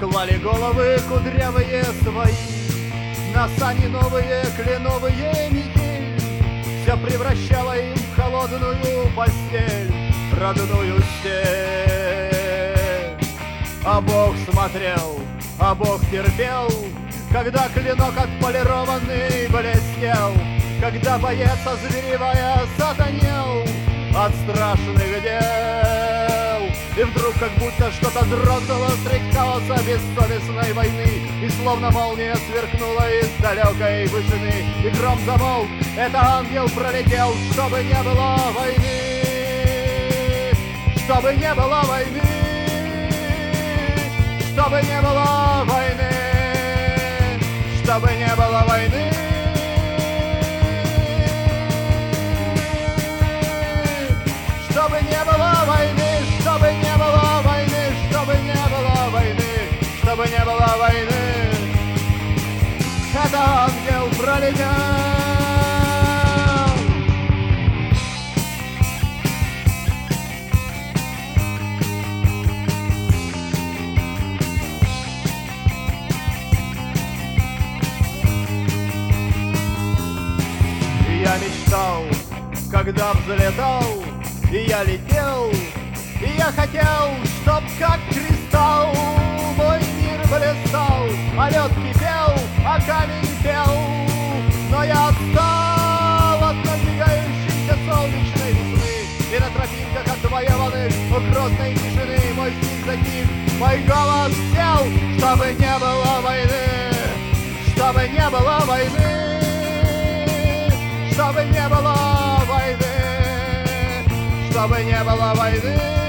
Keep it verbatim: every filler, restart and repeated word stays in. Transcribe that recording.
Клали головы кудрявые свои на сани новые кленовые мехи. Все превращало им в холодную постель, родную степь. А Бог смотрел, а Бог терпел, когда клинок отполированный блестел, когда боец озверевая сатанел от страшных дел. И вдруг как будто что-то дрогнуло средь хаоса бессовестной войны, и словно молния сверкнула из далекой вышины, и гром замолк, это ангел пролетел, чтобы не было войны, чтобы не было войны, чтобы не было войны, чтобы не было войны. Чтобы не было войны, чтобы не было войны, чтобы не было войны, чтобы не было войны. Это ангел пролетел. Я мечтал, когда взлетал, и я летел, и я хотел, чтоб как кристалл мой мир блистал, а лед кипел, а камень пел. Но я отстал от надвигающейся солнечной весны, и на тропинках отвоеванных у грозной тишины мой стих затих, мой голос сел, чтобы не было войны, чтобы не было войны, чтобы не было войны, чтобы не было войны.